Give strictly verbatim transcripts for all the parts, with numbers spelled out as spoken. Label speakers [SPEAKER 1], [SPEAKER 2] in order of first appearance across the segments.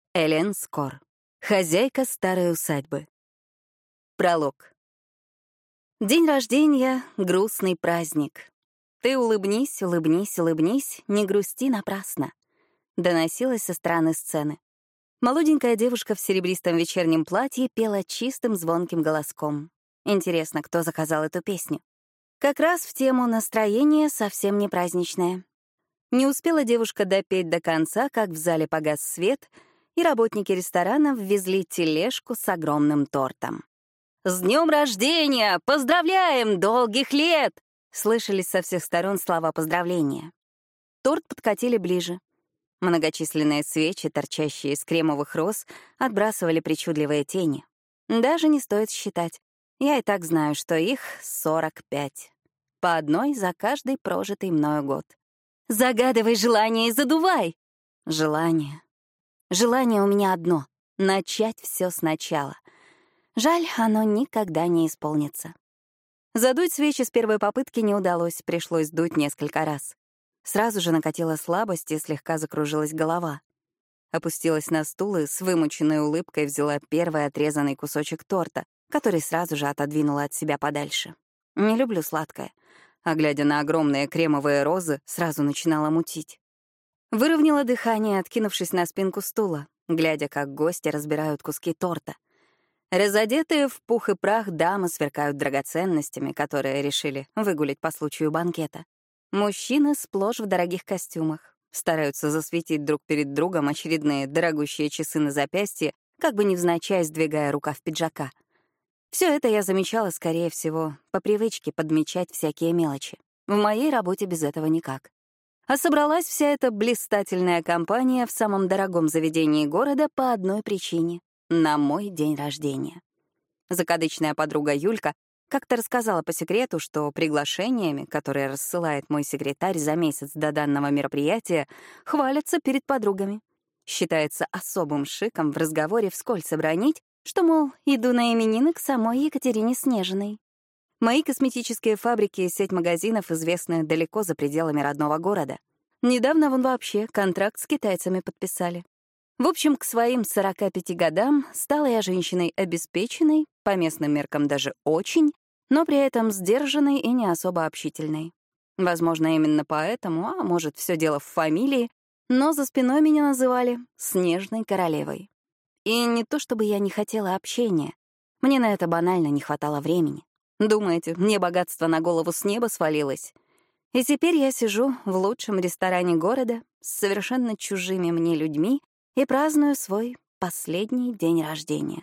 [SPEAKER 1] Элен Скор. Хозяйка старой усадьбы. Пролог. День рождения — грустный праздник. Ты улыбнись, улыбнись, улыбнись, не грусти напрасно. Доносилось со стороны сцены. Молоденькая девушка в серебристом вечернем платье пела чистым звонким голоском. Интересно, кто заказал эту песню? Как раз в тему настроение совсем не праздничное. Не успела девушка допеть до конца, как в зале погас свет, и работники ресторана ввезли тележку с огромным тортом. «С днем рождения! Поздравляем! Долгих лет!» Слышались со всех сторон слова поздравления. Торт подкатили ближе. Многочисленные свечи, торчащие из кремовых роз, отбрасывали причудливые тени. Даже не стоит считать. Я и так знаю, что их сорок пять. По одной за каждый прожитый мною год. «Загадывай желание и задувай!» Желание. Желание у меня одно — начать все сначала. Жаль, оно никогда не исполнится. Задуть свечи с первой попытки не удалось, пришлось дуть несколько раз. Сразу же накатила слабость и слегка закружилась голова. Опустилась на стул и с вымученной улыбкой взяла первый отрезанный кусочек торта, который сразу же отодвинула от себя подальше. Не люблю сладкое, а глядя на огромные кремовые розы, сразу начинала мутить. Выровняла дыхание, откинувшись на спинку стула, глядя, как гости разбирают куски торта. Разодетые в пух и прах дамы сверкают драгоценностями, которые решили выгулять по случаю банкета. Мужчины сплошь в дорогих костюмах, стараются засветить друг перед другом очередные дорогущие часы на запястье, как бы невзначай сдвигая рукав пиджака. Все это я замечала, скорее всего, по привычке подмечать всякие мелочи. В моей работе без этого никак. А собралась вся эта блистательная компания в самом дорогом заведении города по одной причине — на мой день рождения. Закадычная подруга Юлька как-то рассказала по секрету, что приглашениями, которые рассылает мой секретарь за месяц до данного мероприятия, хвалятся перед подругами. Считается особым шиком в разговоре вскользь обронить, что, мол, иду на именины к самой Екатерине Снежиной. Мои косметические фабрики и сеть магазинов известны далеко за пределами родного города. Недавно вон вообще контракт с китайцами подписали. В общем, к своим сорока пяти годам стала я женщиной обеспеченной, по местным меркам даже очень, но при этом сдержанной и не особо общительной. Возможно, именно поэтому, а может, все дело в фамилии, но за спиной меня называли «Снежной королевой». И не то чтобы я не хотела общения. Мне на это банально не хватало времени. Думаете, мне богатство на голову с неба свалилось? И теперь я сижу в лучшем ресторане города с совершенно чужими мне людьми и праздную свой последний день рождения.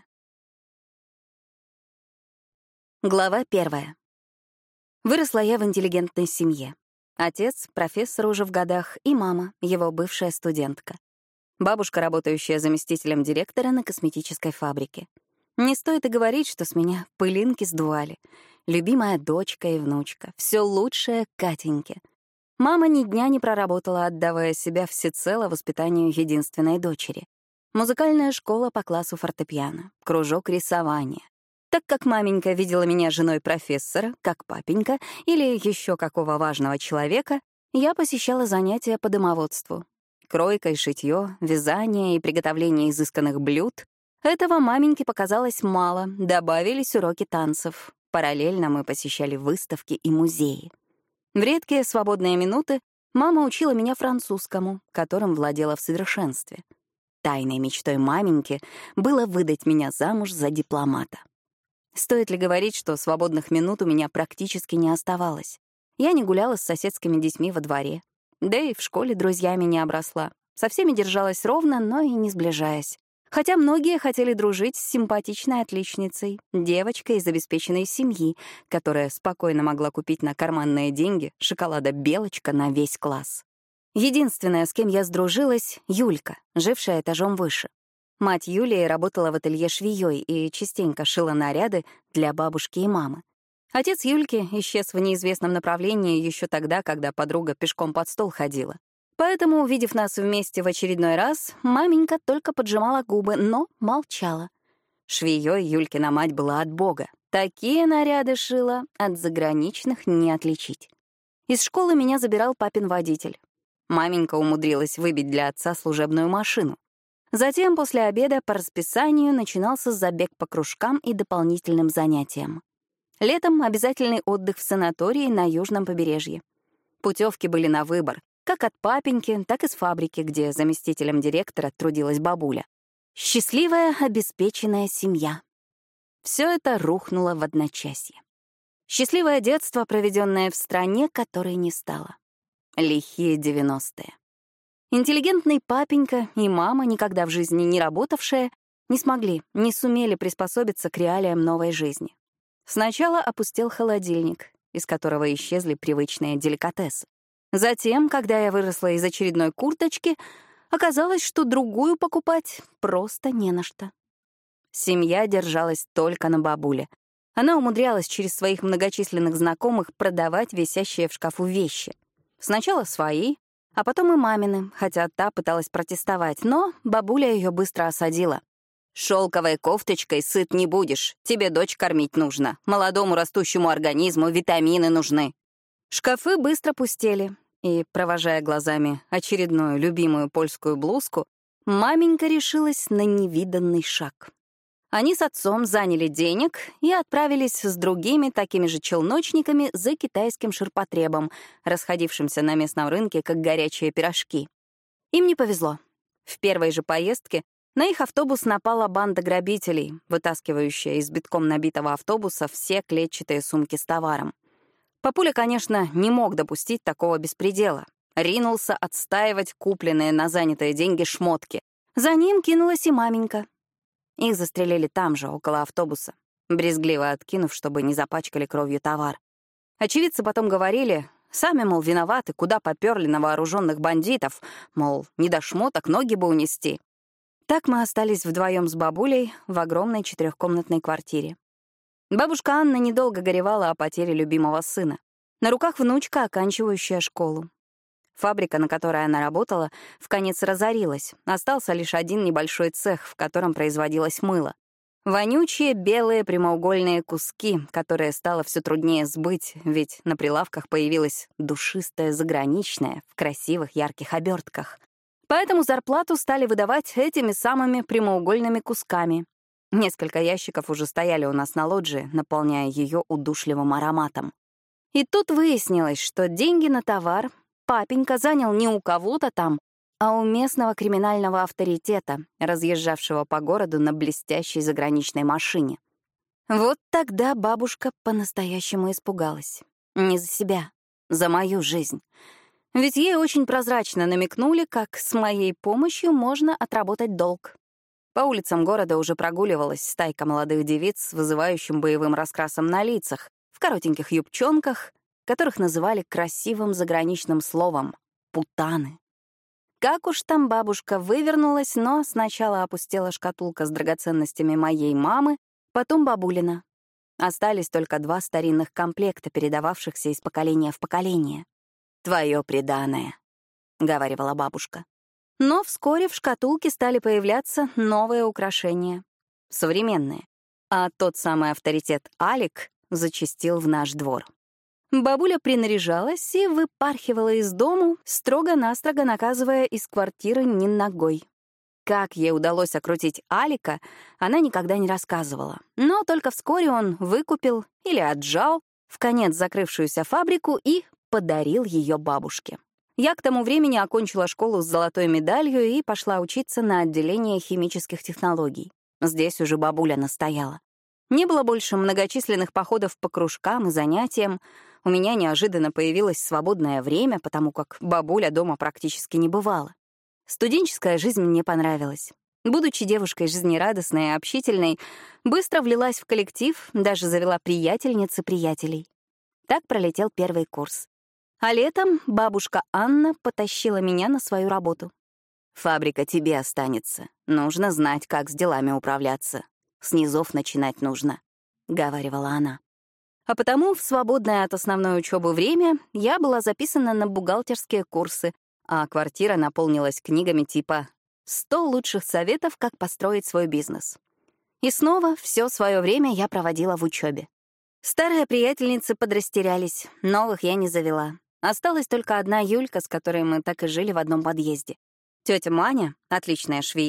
[SPEAKER 1] Глава первая. Выросла я в интеллигентной семье. Отец — профессор уже в годах, и мама — его бывшая студентка. Бабушка, работающая заместителем директора на косметической фабрике. Не стоит и говорить, что с меня пылинки сдували. Любимая дочка и внучка. Все лучшее Катеньке. Мама ни дня не проработала, отдавая себя всецело воспитанию единственной дочери. Музыкальная школа по классу фортепиано, кружок рисования. Так как маменька видела меня женой профессора, как папенька или еще какого важного человека, я посещала занятия по домоводству. Кройка и шитье, вязание и приготовление изысканных блюд. Этого маменьке показалось мало, добавились уроки танцев. Параллельно мы посещали выставки и музеи. В редкие свободные минуты мама учила меня французскому, которым владела в совершенстве. Тайной мечтой маменьки было выдать меня замуж за дипломата. Стоит ли говорить, что свободных минут у меня практически не оставалось? Я не гуляла с соседскими детьми во дворе. Да и в школе друзьями не обросла. Со всеми держалась ровно, но и не сближаясь. Хотя многие хотели дружить с симпатичной отличницей, девочкой из обеспеченной семьи, которая спокойно могла купить на карманные деньги шоколада «Белочка» на весь класс. Единственная, с кем я сдружилась — Юлька, жившая этажом выше. Мать Юлии работала в ателье швеей и частенько шила наряды для бабушки и мамы. Отец Юльки исчез в неизвестном направлении еще тогда, когда подруга пешком под стол ходила. Поэтому, увидев нас вместе в очередной раз, маменька только поджимала губы, но молчала. Швеей Юлькина мать была от бога. Такие наряды шила, от заграничных не отличить. Из школы меня забирал папин водитель. Маменька умудрилась выбить для отца служебную машину. Затем после обеда по расписанию начинался забег по кружкам и дополнительным занятиям. Летом обязательный отдых в санатории на южном побережье. Путевки были на выбор, как от папеньки, так и с фабрики, где заместителем директора трудилась бабуля. Счастливая, обеспеченная семья. Все это рухнуло в одночасье. Счастливое детство, проведенное в стране, которой не стало. Лихие девяностые. Интеллигентный папенька и мама, никогда в жизни не работавшая, не смогли, не сумели приспособиться к реалиям новой жизни. Сначала опустел холодильник, из которого исчезли привычные деликатесы. Затем, когда я выросла из очередной курточки, оказалось, что другую покупать просто не на что. Семья держалась только на бабуле. Она умудрялась через своих многочисленных знакомых продавать висящие в шкафу вещи. Сначала свои, а потом и мамины, хотя та пыталась протестовать, но бабуля ее быстро осадила. «Шелковой кофточкой сыт не будешь, тебе дочь кормить нужно, молодому растущему организму витамины нужны». Шкафы быстро пустели, и, провожая глазами очередную любимую польскую блузку, маменька решилась на невиданный шаг. Они с отцом заняли денег и отправились с другими такими же челночниками за китайским ширпотребом, расходившимся на местном рынке как горячие пирожки. Им не повезло. В первой же поездке на их автобус напала банда грабителей, вытаскивающая из битком набитого автобуса все клетчатые сумки с товаром. Папуля, конечно, не мог допустить такого беспредела. Ринулся отстаивать купленные на занятые деньги шмотки. За ним кинулась и маменька. Их застрелили там же, около автобуса, брезгливо откинув, чтобы не запачкали кровью товар. Очевидцы потом говорили, сами, мол, виноваты, куда попёрли на вооруженных бандитов, мол, не до шмоток ноги бы унести. Так мы остались вдвоем с бабулей в огромной четырехкомнатной квартире. Бабушка Анна недолго горевала о потере любимого сына. На руках внучка, оканчивающая школу. Фабрика, на которой она работала, вконец разорилась. Остался лишь один небольшой цех, в котором производилось мыло. Вонючие белые прямоугольные куски, которые стало все труднее сбыть, ведь на прилавках появилось душистое заграничное в красивых ярких обертках. Поэтому зарплату стали выдавать этими самыми прямоугольными кусками. Несколько ящиков уже стояли у нас на лоджии, наполняя ее удушливым ароматом. И тут выяснилось, что деньги на товар папенька занял не у кого-то там, а у местного криминального авторитета, разъезжавшего по городу на блестящей заграничной машине. Вот тогда бабушка по-настоящему испугалась. Не за себя, за мою жизнь. Ведь ей очень прозрачно намекнули, как с моей помощью можно отработать долг. По улицам города уже прогуливалась стайка молодых девиц с вызывающим боевым раскрасом на лицах, в коротеньких юбчонках, которых называли красивым заграничным словом — путаны. Как уж там бабушка вывернулась, но сначала опустела шкатулка с драгоценностями моей мамы, потом бабулина. Остались только два старинных комплекта, передававшихся из поколения в поколение. «Твое приданое», — говаривала бабушка. Но вскоре в шкатулке стали появляться новые украшения, современные. А тот самый авторитет Алик зачастил в наш двор. Бабуля принаряжалась и выпархивала из дому, строго-настрого наказывая из квартиры ни ногой. Как ей удалось окрутить Алика, она никогда не рассказывала. Но только вскоре он выкупил или отжал вконец закрывшуюся фабрику и подарил ее бабушке. Я к тому времени окончила школу с золотой медалью и пошла учиться на отделение химических технологий. Здесь уже бабуля настояла. Не было больше многочисленных походов по кружкам и занятиям. У меня неожиданно появилось свободное время, потому как бабуля дома практически не бывала. Студенческая жизнь мне понравилась. Будучи девушкой жизнерадостной и общительной, быстро влилась в коллектив, даже завела приятельниц и приятелей. Так пролетел первый курс. А летом бабушка Анна потащила меня на свою работу. «Фабрика тебе останется. Нужно знать, как с делами управляться. С низов начинать нужно», — говаривала она. А потому в свободное от основной учебы время я была записана на бухгалтерские курсы, а квартира наполнилась книгами типа «сто лучших советов, как построить свой бизнес». И снова все свое время я проводила в учебе. Старые приятельницы подрастерялись, новых я не завела. Осталась только одна Юлька, с которой мы так и жили в одном подъезде. Тетя Маня, отличная швея,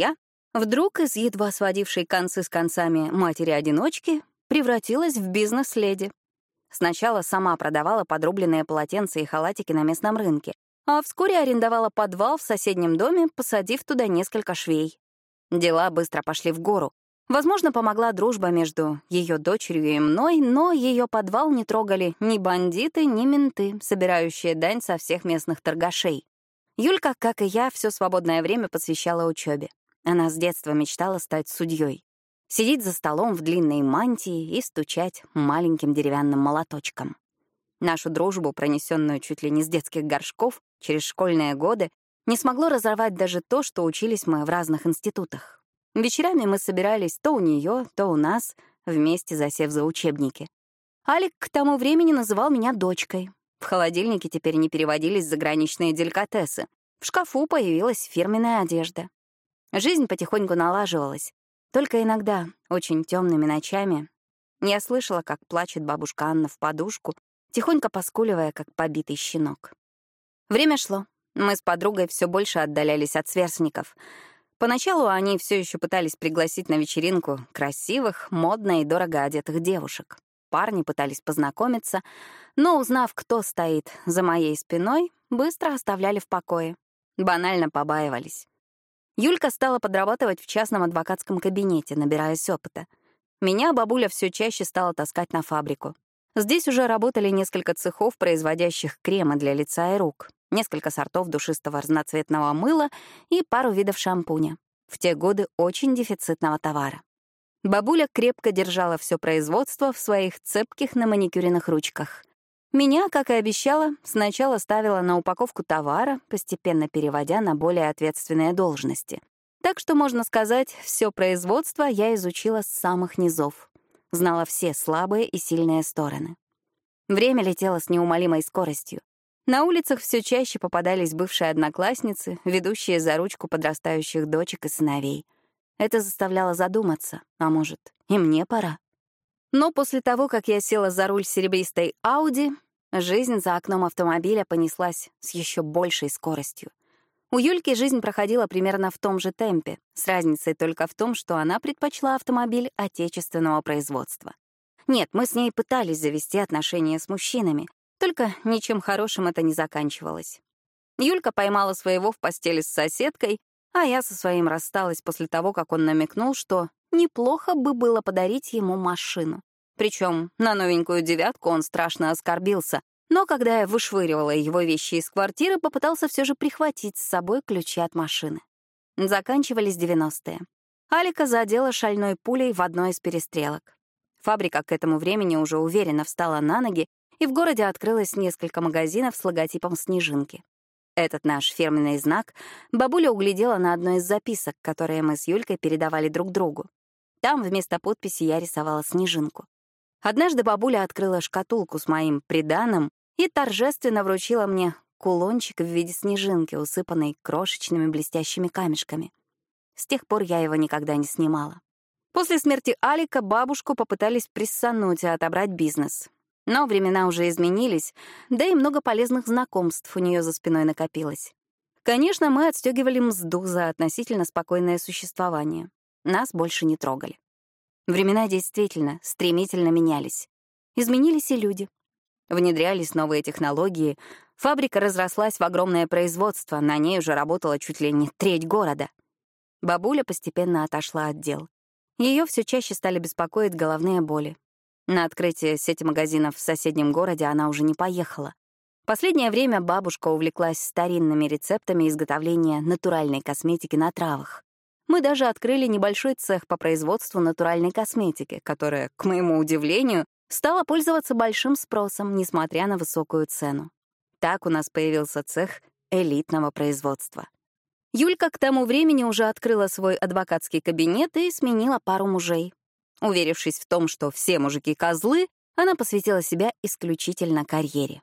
[SPEAKER 1] Вдруг из едва сводившей концы с концами матери-одиночки превратилась в бизнес-леди. Сначала сама продавала подрубленные полотенца и халатики на местном рынке, а вскоре арендовала подвал в соседнем доме, посадив туда несколько швей. Дела быстро пошли в гору. Возможно, помогла дружба между ее дочерью и мной, но ее подвал не трогали ни бандиты, ни менты, собирающие дань со всех местных торгашей. Юлька, как и я, все свободное время посвящала учебе. Она с детства мечтала стать судьей. Сидеть за столом в длинной мантии и стучать маленьким деревянным молоточком. Нашу дружбу, пронесенную чуть ли не с детских горшков, через школьные годы, не смогло разорвать даже то, что учились мы в разных институтах. Вечерами мы собирались то у нее, то у нас, вместе засев за учебники. Алик к тому времени называл меня дочкой. В холодильнике теперь не переводились заграничные деликатесы. В шкафу появилась фирменная одежда. Жизнь потихоньку налаживалась. Только иногда, очень темными ночами, я слышала, как плачет бабушка Анна в подушку, тихонько поскуливая, как побитый щенок. Время шло. Мы с подругой все больше отдалялись от сверстников. Поначалу они все еще пытались пригласить на вечеринку красивых, модно и дорого одетых девушек. Парни пытались познакомиться, но, узнав, кто стоит за моей спиной, быстро оставляли в покое. Банально побаивались. Юлька стала подрабатывать в частном адвокатском кабинете, набираясь опыта. Меня бабуля все чаще стала таскать на фабрику. Здесь уже работали несколько цехов, производящих кремы для лица и рук, несколько сортов душистого разноцветного мыла и пару видов шампуня. В те годы очень дефицитного товара. Бабуля крепко держала все производство в своих цепких наманикюренных ручках. Меня, как и обещала, сначала ставила на упаковку товара, постепенно переводя на более ответственные должности. Так что, можно сказать, все производство я изучила с самых низов. Знала все слабые и сильные стороны. Время летело с неумолимой скоростью. На улицах все чаще попадались бывшие одноклассницы, ведущие за ручку подрастающих дочек и сыновей. Это заставляло задуматься, а может, и мне пора. Но после того, как я села за руль серебристой Ауди, жизнь за окном автомобиля понеслась с еще большей скоростью. У Юльки жизнь проходила примерно в том же темпе, с разницей только в том, что она предпочла автомобиль отечественного производства. Нет, мы с ней пытались завести отношения с мужчинами, только ничем хорошим это не заканчивалось. Юлька поймала своего в постели с соседкой, а я со своим рассталась после того, как он намекнул, что неплохо бы было подарить ему машину. Причем на новенькую девятку он страшно оскорбился, но когда я вышвыривала его вещи из квартиры, попытался все же прихватить с собой ключи от машины. Заканчивались девяностые. Алика задела шальной пулей в одной из перестрелок. Фабрика к этому времени уже уверенно встала на ноги, и в городе открылось несколько магазинов с логотипом снежинки. Этот наш фирменный знак бабуля углядела на одной из записок, которые мы с Юлькой передавали друг другу. Там вместо подписи я рисовала снежинку. Однажды бабуля открыла шкатулку с моим приданым и торжественно вручила мне кулончик в виде снежинки, усыпанной крошечными блестящими камешками. С тех пор я его никогда не снимала. После смерти Алика бабушку попытались прессануть и отобрать бизнес. Но времена уже изменились, да и много полезных знакомств у нее за спиной накопилось. Конечно, мы отстегивали мзду за относительно спокойное существование. Нас больше не трогали. Времена действительно стремительно менялись. Изменились и люди. Внедрялись новые технологии. Фабрика разрослась в огромное производство, на ней уже работала чуть ли не треть города. Бабуля постепенно отошла от дел. Ее все чаще стали беспокоить головные боли. На открытие сети магазинов в соседнем городе она уже не поехала. Последнее время бабушка увлеклась старинными рецептами изготовления натуральной косметики на травах. Мы даже открыли небольшой цех по производству натуральной косметики, которая, к моему удивлению, стала пользоваться большим спросом, несмотря на высокую цену. Так у нас появился цех элитного производства. Юлька к тому времени уже открыла свой адвокатский кабинет и сменила пару мужей. Уверившись в том, что все мужики — козлы, она посвятила себя исключительно карьере.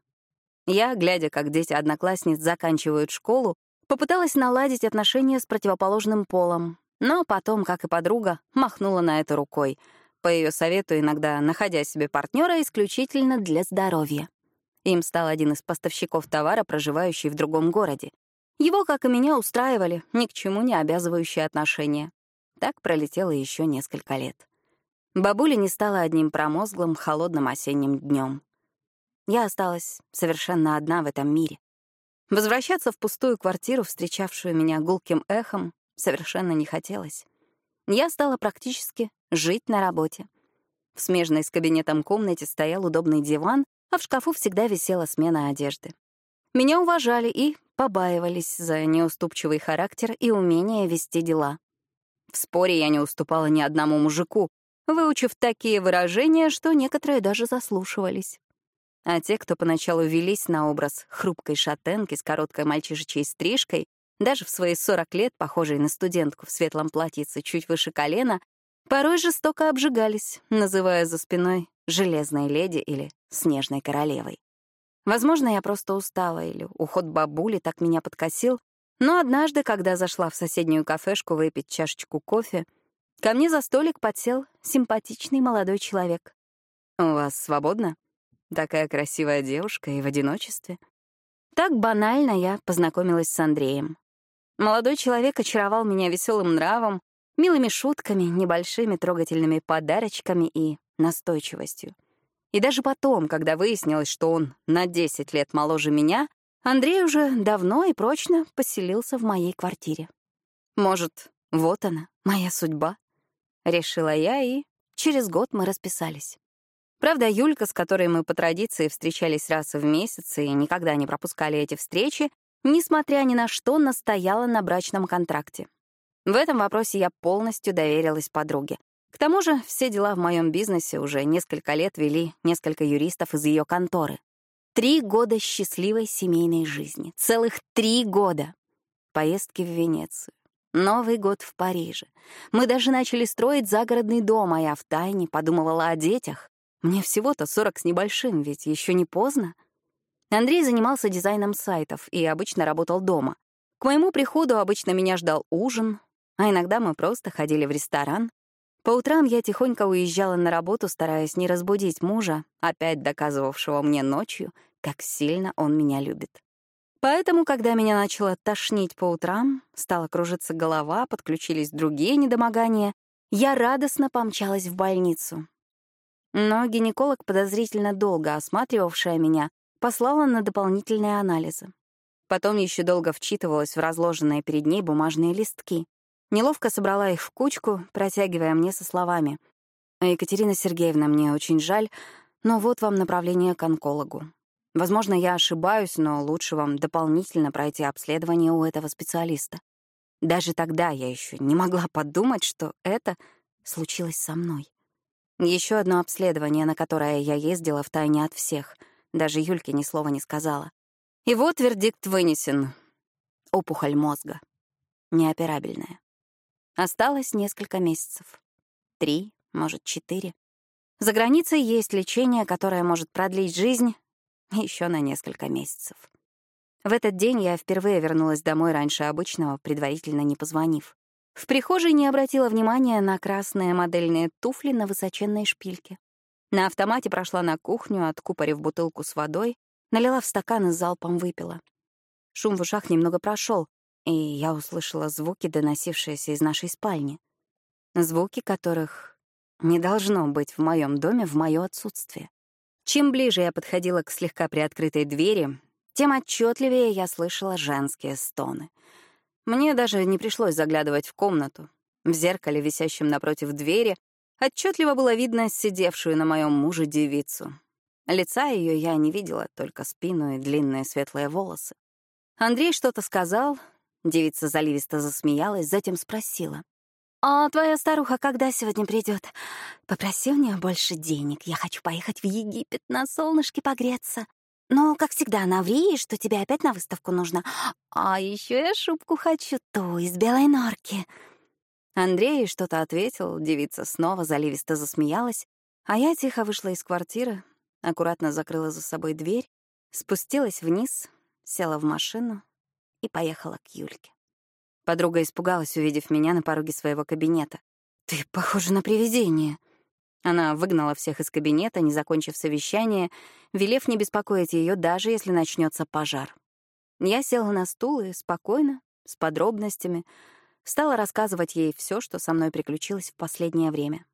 [SPEAKER 1] Я, глядя, как дети одноклассниц заканчивают школу, попыталась наладить отношения с противоположным полом, но потом, как и подруга, махнула на это рукой, по ее совету иногда находя себе партнера исключительно для здоровья. Им стал один из поставщиков товара, проживающий в другом городе. Его, как и меня, устраивали ни к чему не обязывающие отношения. так пролетело еще несколько лет. Бабуля не стала одним промозглым, холодным осенним днем. Я осталась совершенно одна в этом мире. Возвращаться в пустую квартиру, встречавшую меня гулким эхом, совершенно не хотелось. Я стала практически жить на работе. В смежной с кабинетом комнате стоял удобный диван, а в шкафу всегда висела смена одежды. Меня уважали и побаивались за неуступчивый характер и умение вести дела. В споре я не уступала ни одному мужику, выучив такие выражения, что некоторые даже заслушивались. А те, кто поначалу велись на образ хрупкой шатенки с короткой мальчишечьей стрижкой, даже в свои сорок лет, похожей на студентку в светлом платьице чуть выше колена, порой жестоко обжигались, называя за спиной «железной леди» или «снежной королевой». Возможно, я просто устала, или уход бабули так меня подкосил, но однажды, когда зашла в соседнюю кафешку выпить чашечку кофе, ко мне за столик подсел симпатичный молодой человек. «У вас свободно? Такая красивая девушка и в одиночестве». Так банально я познакомилась с Андреем. Молодой человек очаровал меня веселым нравом, милыми шутками, небольшими трогательными подарочками и настойчивостью. И даже потом, когда выяснилось, что он на десять лет моложе меня, Андрей уже давно и прочно поселился в моей квартире. Может, вот она, моя судьба? Решила я, и через год мы расписались. Правда, Юлька, с которой мы по традиции встречались раз в месяц и никогда не пропускали эти встречи, несмотря ни на что, настояла на брачном контракте. В этом вопросе я полностью доверилась подруге. К тому же все дела в моем бизнесе уже несколько лет вели несколько юристов из ее конторы. Три года счастливой семейной жизни. Целых три года. Поездки в Венецию. Новый год в Париже. Мы даже начали строить загородный дом, а я втайне подумывала о детях. Мне всего-то сорок с небольшим, ведь еще не поздно. Андрей занимался дизайном сайтов и обычно работал дома. К моему приходу обычно меня ждал ужин, а иногда мы просто ходили в ресторан. По утрам я тихонько уезжала на работу, стараясь не разбудить мужа, опять доказывавшего мне ночью, как сильно он меня любит. Поэтому, когда меня начало тошнить по утрам, стала кружиться голова, подключились другие недомогания, я радостно помчалась в больницу. Но гинеколог, подозрительно долго осматривавшая меня, послала на дополнительные анализы. Потом еще долго вчитывалась в разложенные перед ней бумажные листки. Неловко собрала их в кучку, протягивая мне со словами: «Екатерина Сергеевна, мне очень жаль, но вот вам направление к онкологу. Возможно, я ошибаюсь, но лучше вам дополнительно пройти обследование у этого специалиста». Даже тогда я еще не могла подумать, что это случилось со мной. Еще одно обследование, на которое я ездила втайне от всех. Даже Юльке ни слова не сказала. И вот вердикт вынесен. Опухоль мозга. Неоперабельная. Осталось несколько месяцев. Три, может, четыре. За границей есть лечение, которое может продлить жизнь еще на несколько месяцев. В этот день я впервые вернулась домой раньше обычного, предварительно не позвонив. В прихожей не обратила внимания на красные модельные туфли на высоченной шпильке. На автомате прошла на кухню, откупорив бутылку с водой, налила в стакан и залпом выпила. Шум в ушах немного прошел, и я услышала звуки, доносившиеся из нашей спальни. Звуки, которых не должно быть в моем доме в мое отсутствие. Чем ближе я подходила к слегка приоткрытой двери, тем отчетливее я слышала женские стоны. Мне даже не пришлось заглядывать в комнату. В зеркале, висящем напротив двери, отчетливо было видно сидевшую на моем муже девицу. Лица ее я не видела, только спину и длинные светлые волосы. Андрей что-то сказал, девица заливисто засмеялась, затем спросила: «А твоя старуха когда сегодня придет? Попроси у нее больше денег, я хочу поехать в Египет на солнышке погреться. Ну, как всегда, наври ей, что тебе опять на выставку нужно. А еще я шубку хочу, ту из белой норки». Андрей что-то ответил, девица снова заливисто засмеялась, а я тихо вышла из квартиры, аккуратно закрыла за собой дверь, спустилась вниз, села в машину и поехала к Юльке. Подруга испугалась, увидев меня на пороге своего кабинета. «Ты похожа на привидение». Она выгнала всех из кабинета, не закончив совещание, велев не беспокоить ее, даже если начнется пожар. Я села на стул и спокойно, с подробностями, Стала рассказывать ей все, что со мной приключилось в последнее время.